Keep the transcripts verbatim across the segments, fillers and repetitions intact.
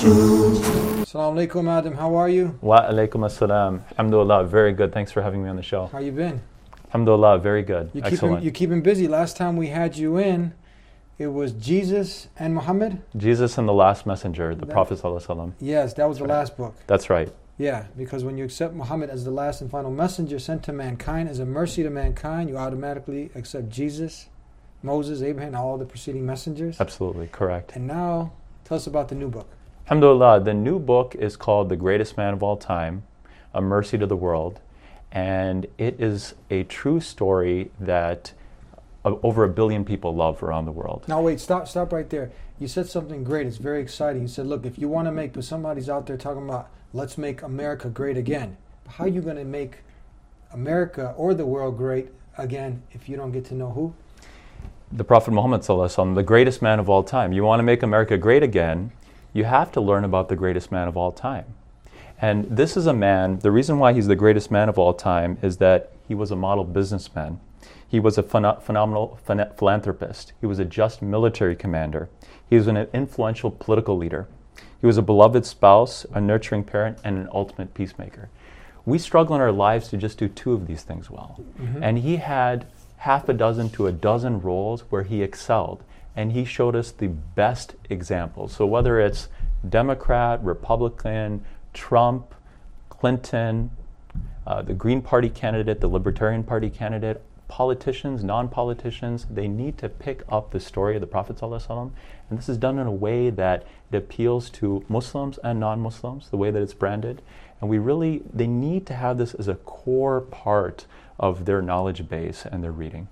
Assalamu alaikum, Adam. How are you? Wa alaikum assalam. Alhamdulillah. Very good. Thanks for having me on the show. How you been? Alhamdulillah. Very good. You Excellent. keeping, you keeping busy. Last time we had you in, it was Jesus and Muhammad? Jesus and the Last Messenger, the That- Prophet Sallallahu Alaihi Wasallam. Yes, that was the Right. last book. That's right. Yeah, because when you accept Muhammad as the last and final messenger sent to mankind as a mercy to mankind, you automatically accept Jesus, Moses, Abraham, and all the preceding messengers. Absolutely. Correct. And now, tell us about the new book. Alhamdulillah. The new book is called The Greatest Man of All Time, A Mercy to the World. And it is a true story that uh, over a billion people love around the world. Now wait, stop stop right there. You said something great. It's very exciting. You said, look, if you want to make, because somebody's out there talking about, let's make America great again. How are you going to make America or the world great again if you don't get to know who? The Prophet Muhammad Sallallahu Alaihi Wasallam, the greatest man of all time. You want to make America great again, you have to learn about the greatest man of all time. And this is a man, the reason why he's the greatest man of all time is that he was a model businessman. He was a pheno- phenomenal phen- philanthropist. He was a just military commander. He was an influential political leader. He was a beloved spouse, a nurturing parent, and an ultimate peacemaker. We struggle in our lives to just do two of these things well. Mm-hmm. And he had half a dozen to a dozen roles where he excelled. And he showed us the best examples. So whether it's Democrat, Republican, Trump, Clinton, uh, the Green Party candidate, the Libertarian Party candidate, politicians, non-politicians, they need to pick up the story of the Prophet ﷺ. And this is done in a way that it appeals to Muslims and non-Muslims, the way that it's branded. And we really, they need to have this as a core part of their knowledge base and their reading.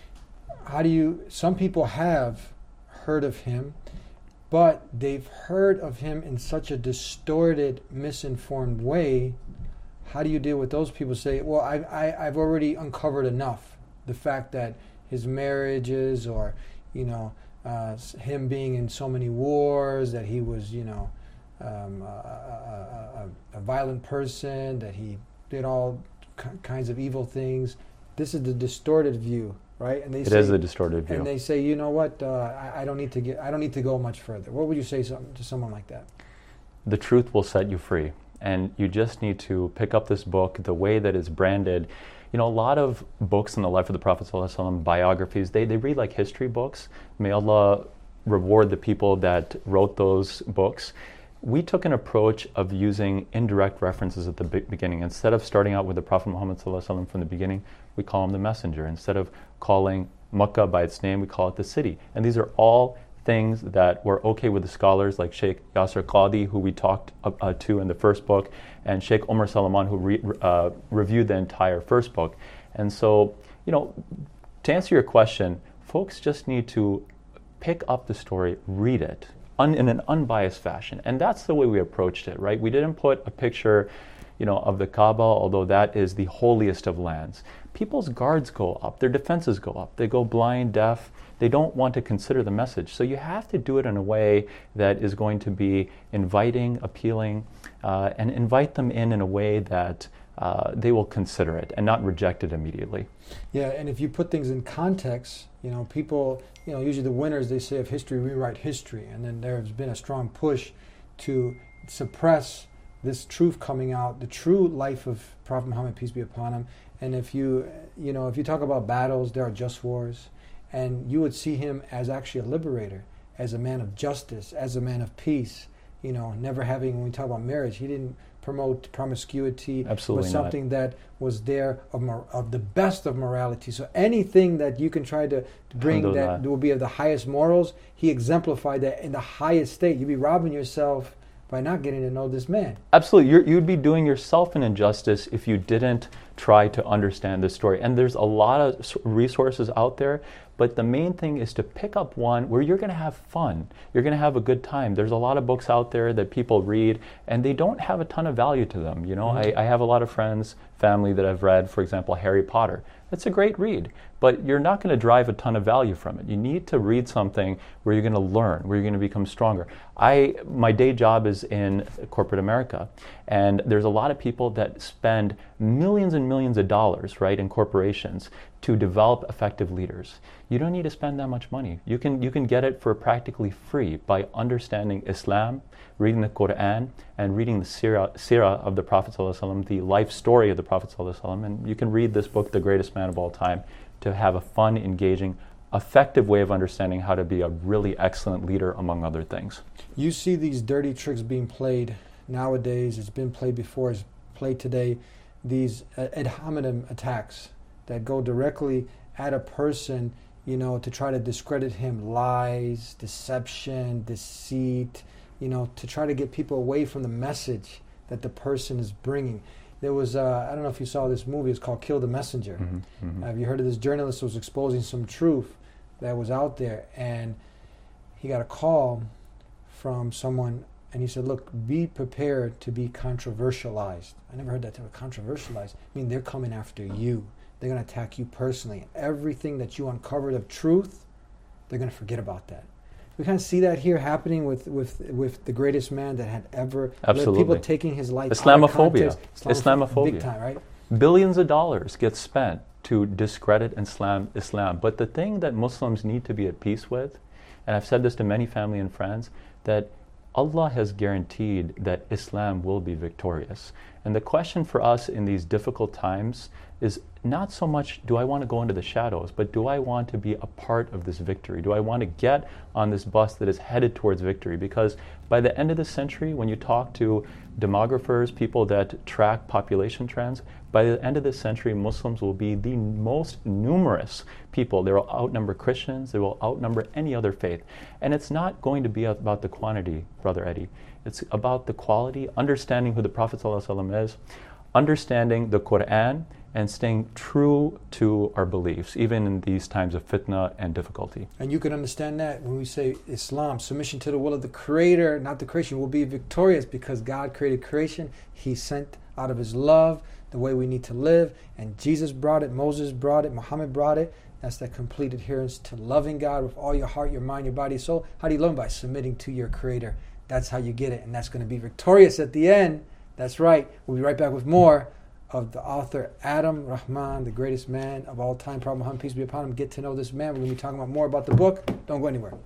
How do you, some people have heard of him, but they've heard of him in such a distorted, misinformed way. How do you deal with those people? Say, well, I, I, I've already uncovered enough. The fact that his marriages or, you know, uh, him being in so many wars, that he was, you know, um, a, a, a, a violent person, that he did all k- kinds of evil things. This is the distorted view. Right, and they It say, is a distorted view. and they say, you know what, uh, I, I don't need to get, I don't need to go much further. What would you say some, to someone like that? The truth will set you free, and you just need to pick up this book the way that it's branded. You know, a lot of books in the life of the Prophet ﷺ, biographies, they, they read like history books. May Allah reward the people that wrote those books. We took an approach of using indirect references at the be- beginning. Instead of starting out with the Prophet Muhammad ﷺ from the beginning, we call him the messenger. Instead of calling Makkah by its name, we call it the city. And these are all things that were okay with the scholars like Sheikh Yasser Qadhi, who we talked uh, to in the first book, and Sheikh Omar Salaman, who re- uh, reviewed the entire first book. And so, you know, to answer your question, folks just need to pick up the story, read it, Un, in an unbiased fashion. And that's the way we approached it, right? We didn't put a picture, you know, of the Kaaba, although that is the holiest of lands. People's guards go up, their defenses go up, they go blind, deaf, they don't want to consider the message. So you have to do it in a way that is going to be inviting, appealing, uh, and invite them in in a way that uh, they will consider it and not reject it immediately. Yeah, and if you put things in context, you know, people, you know, usually the winners, they say, of history, rewrite history. And then there's been a strong push to suppress this truth coming out, the true life of Prophet Muhammad, peace be upon him. And if you, you know, if you talk about battles, there are just wars. And you would see him as actually a liberator, as a man of justice, as a man of peace. You know, never having, when we talk about marriage, he didn't promote promiscuity. Absolutely was not. something that was there of, mor- of the best of morality. So anything that you can try to, to bring that Alhamdulillah. will be of the highest morals, he exemplified that in the highest state. You'd be robbing yourself by not getting to know this man. Absolutely. You're, you'd be doing yourself an injustice if you didn't try to understand this story. And there's a lot of s- resources out there, but the main thing is to pick up one where you're going to have fun. You're going to have a good time. There's a lot of books out there that people read, and they don't have a ton of value to them. You know, Mm-hmm. I, I have a lot of friends, family that I've read, for example, Harry Potter. It's a great read, but you're not going to drive a ton of value from it. You need to read something where you're going to learn, where you're going to become stronger. I, my day job is in corporate America, and there's a lot of people that spend millions and millions of dollars, right, in corporations to develop effective leaders. You don't need to spend that much money. You can, you can get it for practically free by understanding Islam, reading the Quran, and reading the Sirah, Sirah of the Prophet ﷺ, the life story of the Prophet ﷺ. And you can read this book, The Greatest Man of All Time, to have a fun, engaging, effective way of understanding how to be a really excellent leader, among other things. You see these dirty tricks being played nowadays. It's been played before, it's played today. These uh, ad hominem attacks that go directly at a person, you know, to try to discredit him. Lies, deception, deceit, you know, to try to get people away from the message that the person is bringing. There was, uh, I don't know if you saw this movie, it's called Kill the Messenger. Mm-hmm, mm-hmm. Have you heard of this journalist who was exposing some truth that was out there? And he got a call from someone, and he said, look, be prepared to be controversialized. I never heard that term, controversialized. I mean, they're coming after you. They're going to attack you personally. Everything that you uncovered of truth, they're going to forget about that. We kind of see that here happening with, with, with the greatest man that had ever Absolutely. lived. People taking his life Islamophobia. out of context. Islamophobia. Big time, right? Billions of dollars get spent to discredit Islam, Islam. But the thing that Muslims need to be at peace with, and I've said this to many family and friends, that Allah has guaranteed that Islam will be victorious. And the question for us in these difficult times is not so much, do I want to go into the shadows, but do I want to be a part of this victory? Do I want to get on this bus that is headed towards victory? Because by the end of the century, when you talk to demographers, people that track population trends, by the end of this century, Muslims will be the most numerous people. They will outnumber Christians, they will outnumber any other faith. And it's not going to be about the quantity, Brother Eddie. It's about the quality, understanding who the Prophet ﷺ is, understanding the Quran, and staying true to our beliefs, even in these times of fitna and difficulty. And you can understand that when we say Islam, submission to the will of the Creator, not the creation, will be victorious because God created creation. He sent out of His love the way we need to live, and Jesus brought it, Moses brought it, Muhammad brought it. That's that complete adherence to loving God with all your heart, your mind, your body, soul. How do you learn? By submitting to your Creator. That's how you get it, and that's going to be victorious at the end. That's right. We'll be right back with more of the author Adam Rahman, the greatest man of all time. Prophet Muhammad, peace be upon him. Get to know this man. We're going to be talking about more about the book. Don't go anywhere.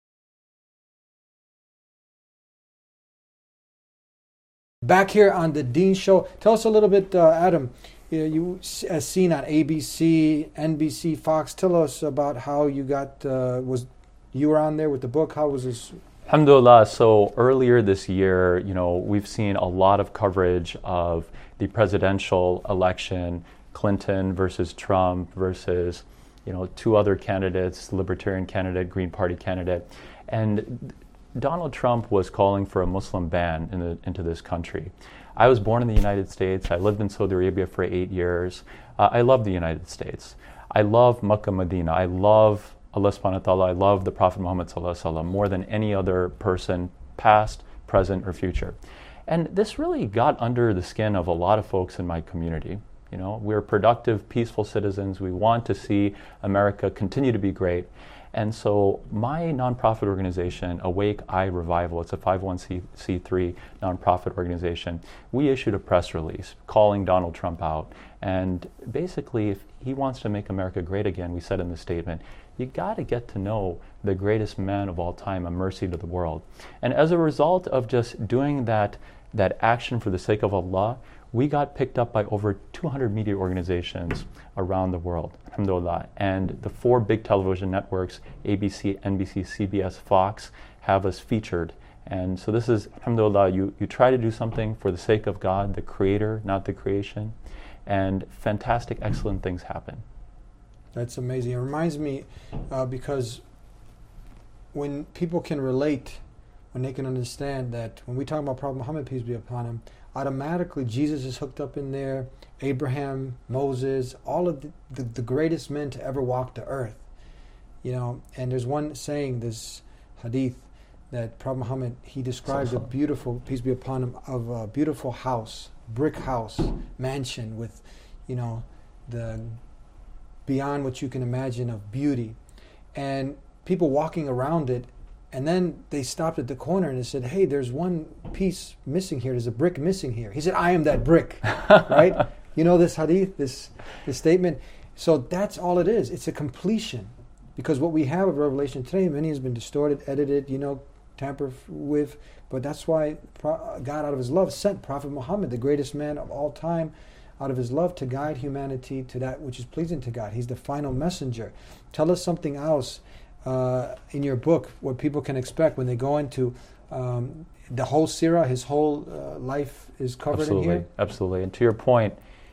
Back here on the Dean Show. Tell us a little bit, uh, Adam. You, you as seen on A B C, N B C, Fox. Tell us about how you got. Uh, was you were on there with the book? How was this? Alhamdulillah. So earlier this year, you know, we've seen a lot of coverage of the presidential election, Clinton versus Trump versus, you know, two other candidates, Libertarian candidate, Green Party candidate. And Donald Trump was calling for a Muslim ban in the, into this country. I was born in the United States. I lived in Saudi Arabia for eight years. Uh, I love the United States. I love Makkah, Medina. I love Allah subhanahu wa ta'ala. I love the Prophet Muhammad sallallahu alaihi wasallam more than any other person, past, present, or future. And this really got under the skin of a lot of folks in my community. You know, we're productive, peaceful citizens. We want to see America continue to be great. And so my nonprofit organization, Awake Eye Revival, it's a five oh one c three nonprofit organization, we issued a press release calling Donald Trump out. And basically, if he wants to make America great again, we said in the statement, you got to get to know the greatest man of all time, a mercy to the world. And as a result of just doing that, that action for the sake of Allah, we got picked up by over two hundred media organizations around the world, alhamdulillah. And the four big television networks, A B C, N B C, C B S, Fox, have us featured. And so this is, alhamdulillah, you, you try to do something for the sake of God, the Creator, not the creation, and fantastic, excellent things happen. That's amazing. It reminds me uh, because when people can relate, when they can understand that when we talk about Prophet Muhammad, peace be upon him, automatically Jesus is hooked up in there, Abraham, Moses, all of the, the, the greatest men to ever walk the earth. You know, and there's one saying, this hadith, that Prophet Muhammad, he describes a beautiful, peace be upon him, of a beautiful house, brick house, mansion with, you know, the beyond what you can imagine of beauty. And people walking around it, and then they stopped at the corner and they said, hey, there's one piece missing here. There's a brick missing here. He said, I am that brick, right? You know this hadith, this, this statement? So that's all it is. It's a completion. Because what we have of Revelation today, many has been distorted, edited, you know, tampered with. But that's why God, out of his love, sent Prophet Muhammad, the greatest man of all time, out of his love to guide humanity to that which is pleasing to God. He's the final messenger. Tell us something else uh, in your book, what people can expect when they go into um, the whole seerah, his whole uh, life is covered Absolutely. in here? Absolutely. And to your point,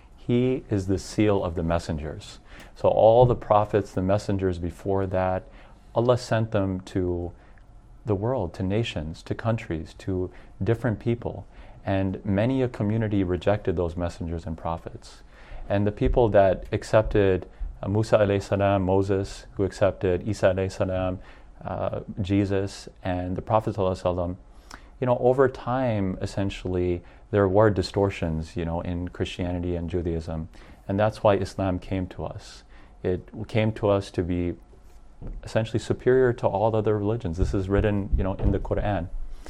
he is the seal of the messengers. So all the prophets, the messengers before that, Allah sent them to the world, to nations, to countries, to different people. And many a community rejected those messengers and prophets. And the people that accepted uh, Musa alayhi salam, Moses, who accepted Isa alayhi salam, uh, Jesus, and the Prophet sallallahu alaihi wasallam, you know, over time, essentially, there were distortions, you know, in Christianity and Judaism. And that's why Islam came to us. It came to us to be essentially superior to all other religions. This is written, you know, in the Quran.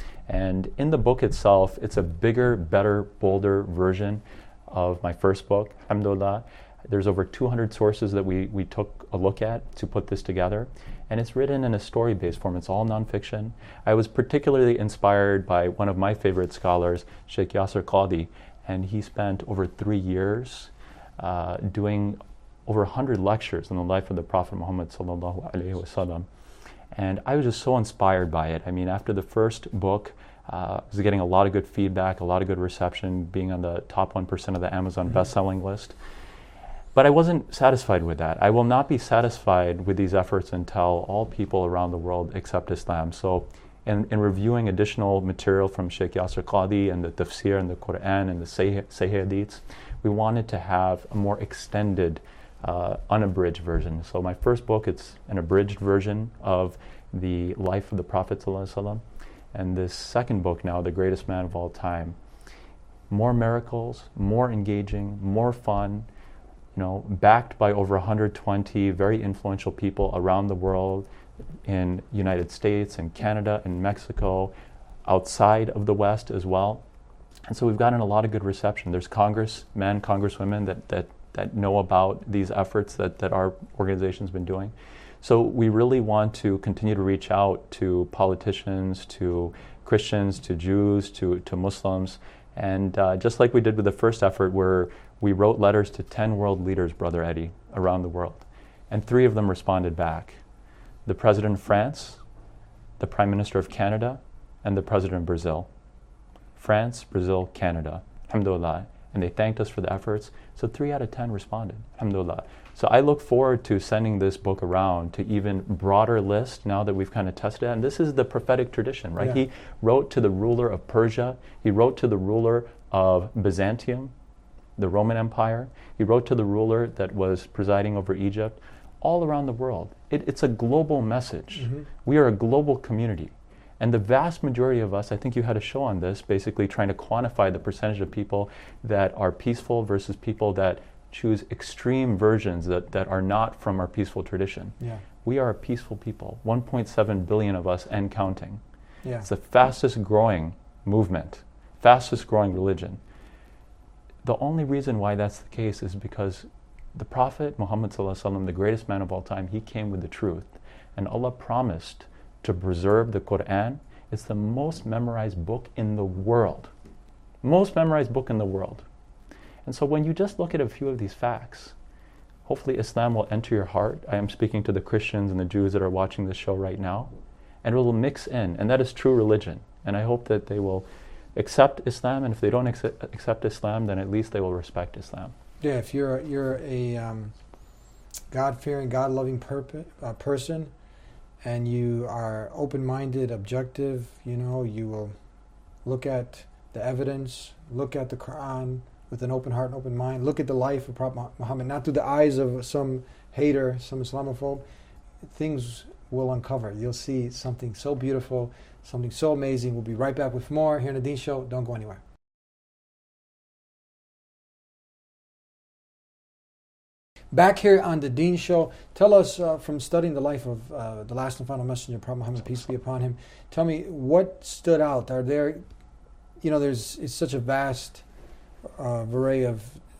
And in the book itself, it's a bigger, better, bolder version of my first book, Alhamdulillah. There's over two hundred sources that we, we took a look at to put this together. And it's written in a story-based form. It's all nonfiction. I was particularly inspired by one of my favorite scholars, Sheikh Yasir Qadhi, and he spent over three years uh, doing over one hundred lectures on the life of the Prophet Muhammad sallallahu alaihi wasallam. And I was just so inspired by it. I mean, after the first book, uh, I was getting a lot of good feedback, a lot of good reception, being on the top one percent of the Amazon mm-hmm. best-selling list. But I wasn't satisfied with that. I will not be satisfied with these efforts until all people around the world accept Islam. So in, in reviewing additional material from Sheikh Yasir Qadhi and the tafsir and the Quran and the Sahih Hadiths, we wanted to have a more extended Uh, unabridged version. So my first book, it's an abridged version of the life of the Prophet ﷺ. And this second book now, The Greatest Man of All Time, more miracles, more engaging, more fun, you know, backed by over one hundred twenty very influential people around the world, in United States and Canada and Mexico, outside of the West as well. And so we've gotten a lot of good reception. There's congressmen, congresswomen that, that that know about these efforts that, that our organization's been doing. So we really want to continue to reach out to politicians, to Christians, to Jews, to, to Muslims. And uh, just like we did with the first effort, where we wrote letters to ten world leaders, Brother Eddie, around the world. And three of them responded back. The President of France, the Prime Minister of Canada, and the President of Brazil. France, Brazil, Canada. Alhamdulillah. And they thanked us for the efforts. So three out of ten responded, alhamdulillah. So I look forward to sending this book around to even broader list now that we've kind of tested it. And this is the prophetic tradition, right? Yeah. He wrote to the ruler of Persia. He wrote to the ruler of Byzantium, the Roman Empire. He wrote to the ruler that was presiding over Egypt, all around the world. It, it's a global message. Mm-hmm. We are a global community. And the vast majority of us, I think you had a show on this, basically trying to quantify the percentage of people that are peaceful versus people that choose extreme versions that, that are not from our peaceful tradition. Yeah. We are a peaceful people, one point seven billion of us and counting. Yeah. It's the fastest growing movement, fastest growing religion. The only reason why that's the case is because the Prophet Muhammad sallallahu alaihi wasallam, the greatest man of all time, he came with the truth. And Allah promised to preserve the Quran. It's the most memorized book in the world. Most memorized book in the world. And so when you just look at a few of these facts, hopefully Islam will enter your heart. I am speaking to the Christians and the Jews that are watching this show right now. And it will mix in. And that is true religion. And I hope that they will accept Islam. And if they don't accept, accept Islam, then at least they will respect Islam. Yeah, if you're, you're a um, God-fearing, God-loving perp- uh, person, and you are open-minded, objective, you know, you will look at the evidence, look at the Quran with an open heart and open mind, look at the life of Prophet Muhammad, not through the eyes of some hater, some Islamophobe. Things will uncover. You'll see something so beautiful, something so amazing. We'll be right back with more here in the Deen Show. Don't go anywhere. Back here on the Dean Show, tell us uh, from studying the life of uh, the last and final messenger, Prophet Muhammad, peace be upon him. Tell me what stood out. Are there, you know, there's it's such a vast uh, array of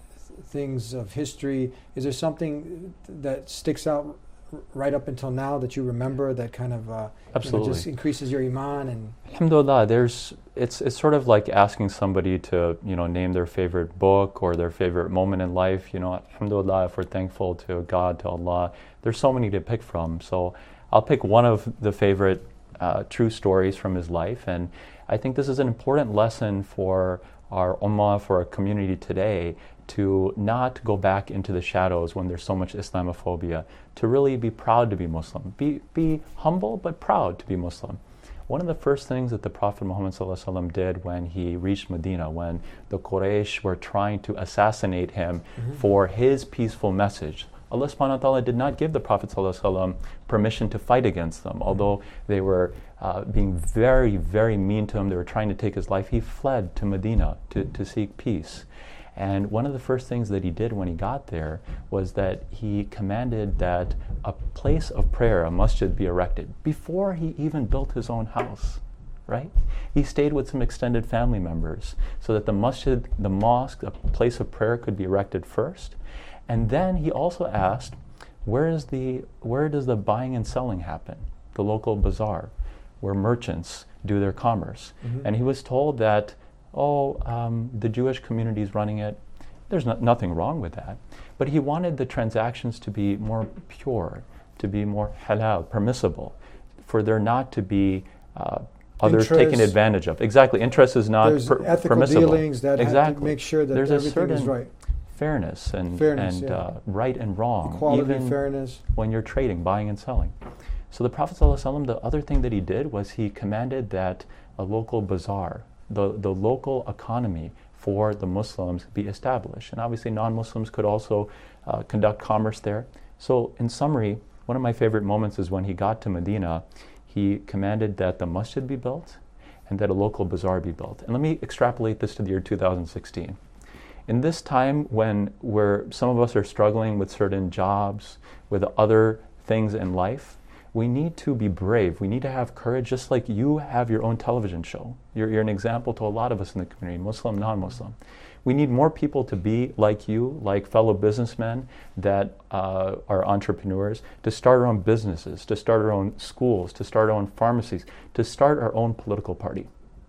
things of history. Is there something that sticks out right up until now that you remember that kind of uh, Absolutely. You know, just increases your iman? And Alhamdulillah, there's it's it's sort of like asking somebody to, you know, name their favorite book or their favorite moment in life. You know, Alhamdulillah, if we're thankful to God, to Allah, there's so many to pick from. So I'll pick one of the favorite uh, true stories from his life, and I think this is an important lesson for our ummah, for our community today, to not go back into the shadows when there's so much Islamophobia, to really be proud to be Muslim. Be, be humble but proud to be Muslim. One of the first things that the Prophet Muhammad ﷺ did when he reached Medina, when the Quraysh were trying to assassinate him mm-hmm. for his peaceful message, Allah subhanahu wa ta'ala did not give the Prophet ﷺ permission to fight against them. Although they were uh, being very, very mean to him, they were trying to take his life, he fled to Medina to, to seek peace. And one of the first things that he did when he got there was that he commanded that a place of prayer, a masjid, be erected before he even built his own house, right? He stayed with some extended family members so that the masjid, the mosque, a place of prayer could be erected first. And then he also asked, where is the where does the buying and selling happen? The local bazaar, where merchants do their commerce. Mm-hmm. And he was told that, oh, um, the Jewish community is running it. There's no, nothing wrong with that. But he wanted the transactions to be more pure, to be more halal, permissible, for there not to be uh, others interest, taken advantage of. Exactly. Interest is not there's per- ethical permissible. dealings that exactly. have to make sure that there's everything a certain is right. fairness and, fairness, and yeah. uh, right and wrong. Equality, even fairness. when you're trading, buying and selling. So the Prophet ﷺ, the other thing that he did was he commanded that a local bazaar, the, the local economy for the Muslims be established. And obviously non-Muslims could also uh, conduct commerce there. So in summary, one of my favorite moments is when he got to Medina, he commanded that the masjid be built and that a local bazaar be built. And let me extrapolate this to the year two thousand sixteen. In this time when where some of us are struggling with certain jobs, with other things in life, we need to be brave. We need to have courage, just like you have your own television show. You're, you're an example to a lot of us in the community, Muslim, non-Muslim. We need more people to be like you, like fellow businessmen that uh, are entrepreneurs, to start our own businesses, to start our own schools, to start our own pharmacies, to start our own political party.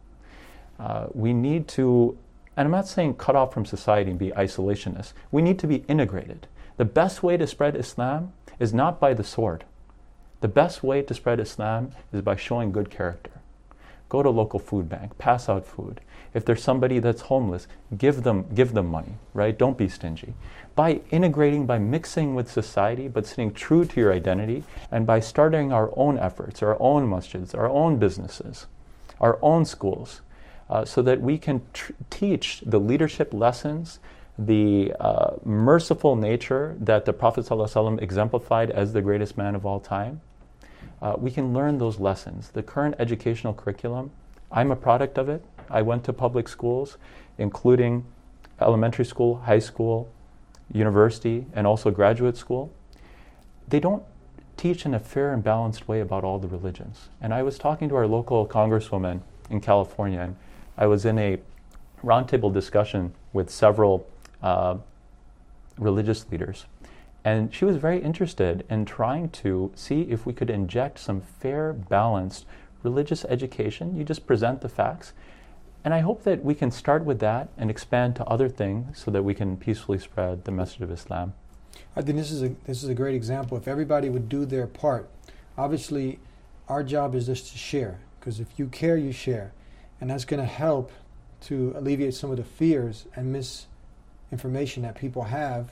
Uh, we need to, and I'm not saying cut off from society and be isolationists. We need to be integrated. The best way to spread Islam is not by the sword. The best way to spread Islam is by showing good character. Go to a local food bank, pass out food. If there's somebody that's homeless, give them give them money, right? Don't be stingy. By integrating, by mixing with society, but staying true to your identity, and by starting our own efforts, our own masjids, our own businesses, our own schools, uh, so that we can tr- teach the leadership lessons, the uh, merciful nature that the Prophet ﷺ exemplified as the greatest man of all time. Uh, we can learn those lessons. The current educational curriculum, I'm a product of it. I went to public schools, including elementary school, high school, university, and also graduate school. They don't teach in a fair and balanced way about all the religions. And I was talking to our local congresswoman in California, and I was in a roundtable discussion with several uh, religious leaders. And she was very interested in trying to see if we could inject some fair, balanced religious education. You just present the facts. And I hope that we can start with that and expand to other things so that we can peacefully spread the message of Islam. I think this is a this is a great example. If everybody would do their part, obviously our job is just to share. Because if you care, you share. And that's going to help to alleviate some of the fears and misinformation that people have,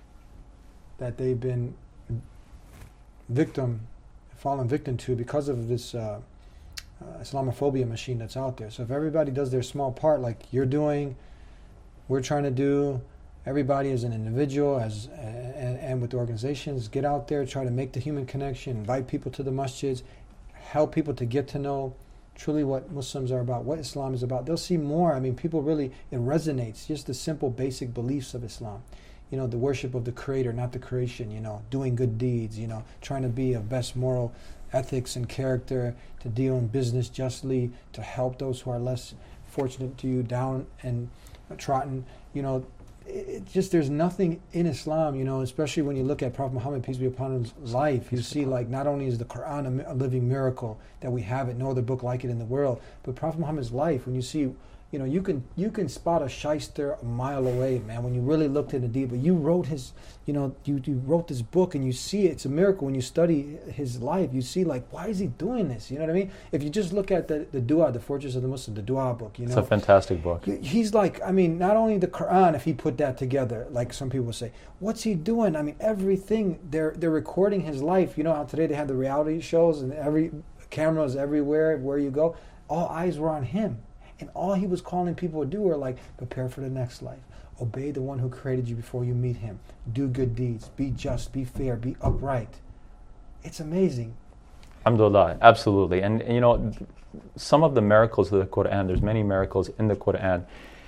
that they've been victim, fallen victim to because of this uh, uh, Islamophobia machine that's out there. So if everybody does their small part, like you're doing, we're trying to do, everybody as an individual, as uh, and, and with the organizations, get out there, try to make the human connection, invite people to the masjids, help people to get to know truly what Muslims are about, what Islam is about. They'll see more. I mean, people really, it resonates, just the simple basic beliefs of Islam. you know, the worship of the Creator, not the creation, you know, doing good deeds, you know, trying to be of best moral ethics and character, to deal in business justly, to help those who are less fortunate to you, down and trodden, you know, it just, there's nothing in Islam, you know, especially when you look at Prophet Muhammad, peace be upon him, life, you see, like, not only is the Quran a, mi- a living miracle that we have it, no other book like it in the world, but Prophet Muhammad's life, when you see, you know, you can you can spot a shyster a mile away, man, when you really looked into deep. But you wrote his, you know, you, you wrote this book, and you see it, it's a miracle when you study his life. You see, like, why is he doing this? You know what I mean? If you just look at the, the Dua, the Fortress of the Muslim, the Dua book, you know. It's a fantastic book. He's like, I mean, not only the Quran, if he put that together, like some people say, what's he doing? I mean, everything, they're they're recording his life. You know how today they have the reality shows, and every cameras everywhere, where you go, all eyes were on him. And all he was calling people to do were like, prepare for the next life. Obey the one who created you before you meet him. Do good deeds. Be just. Be fair. Be upright. It's amazing. Alhamdulillah, absolutely. And, and you know, some of the miracles of the Quran, there's many miracles in the Quran.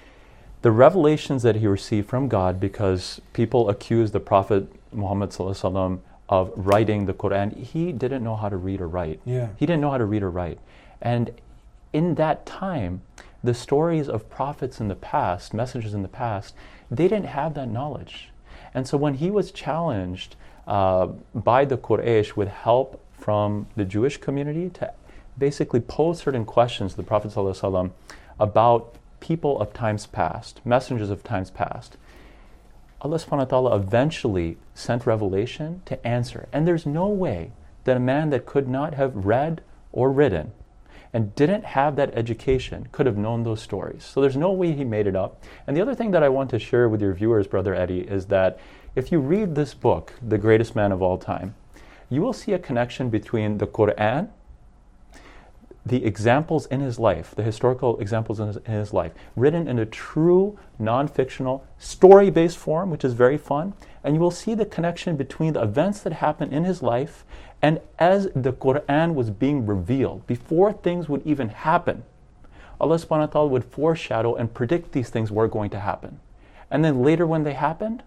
The revelations that he received from God, because people accused the Prophet Muhammad sallallahu alaihi wasallam of writing the Quran, he didn't know how to read or write. Yeah. He didn't know how to read or write. And in that time, the stories of prophets in the past, messengers in the past, they didn't have that knowledge. And so when he was challenged uh, by the Quraysh with help from the Jewish community to basically pose certain questions to the Prophet ﷺ about people of times past, messengers of times past, Allah subhanahu wa ta'ala eventually sent revelation to answer. And there's no way that a man that could not have read or written and didn't have that education could have known those stories. So there's no way he made it up. And the other thing that I want to share with your viewers, Brother Eddie, is that if you read this book, The Greatest Man of All Time, you will see a connection between the Quran, the examples in his life, the historical examples in his, in his life, written in a true non-fictional story-based form, which is very fun, and you will see the connection between the events that happened in his life and as the Quran was being revealed, before things would even happen, Allah subhanahu wa ta'ala would foreshadow and predict these things were going to happen. And then later when they happened,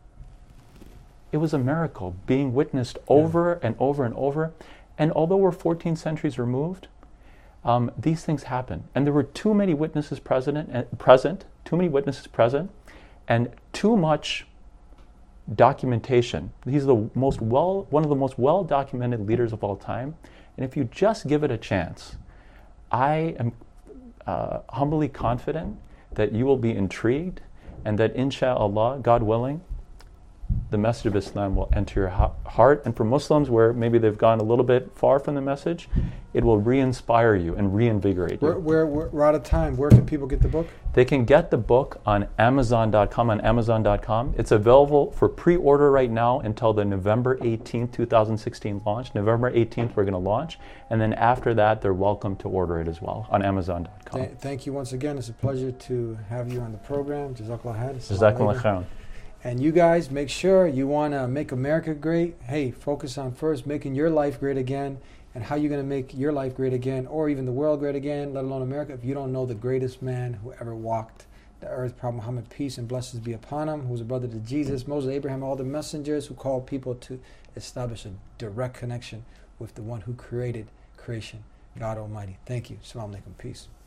it was a miracle being witnessed over yeah. and over and over. And although we're fourteen centuries removed, um, these things happen. And there were too many witnesses present, uh, present, too many witnesses present, and too much documentation. He's the most well, one of the most well-documented leaders of all time. And if you just give it a chance, I am uh, humbly confident that you will be intrigued, and that insha'Allah, God willing, the message of Islam will enter your ha- heart. And for Muslims where maybe they've gone a little bit far from the message, it will re-inspire you and reinvigorate you. We're, we're, we're, we're out of time. Where can people get the book? They can get the book on Amazon dot com, on Amazon dot com. It's available for pre-order right now until the November eighteenth, twenty sixteen launch. November eighteenth, we're going to launch. And then after that, they're welcome to order it as well on Amazon dot com. Th- thank you once again. It's a pleasure to have you on the program. Jazakallah khair. Jazakallah khair. And you guys, make sure you want to make America great. Hey, focus on first making your life great again. And how you're going to make your life great again, or even the world great again, let alone America, if you don't know the greatest man who ever walked the earth, Prophet Muhammad, peace and blessings be upon him, who was a brother to Jesus, Moses, Abraham, all the messengers who called people to establish a direct connection with the one who created creation, God Almighty. Thank you. Assalamu alaikum. Peace.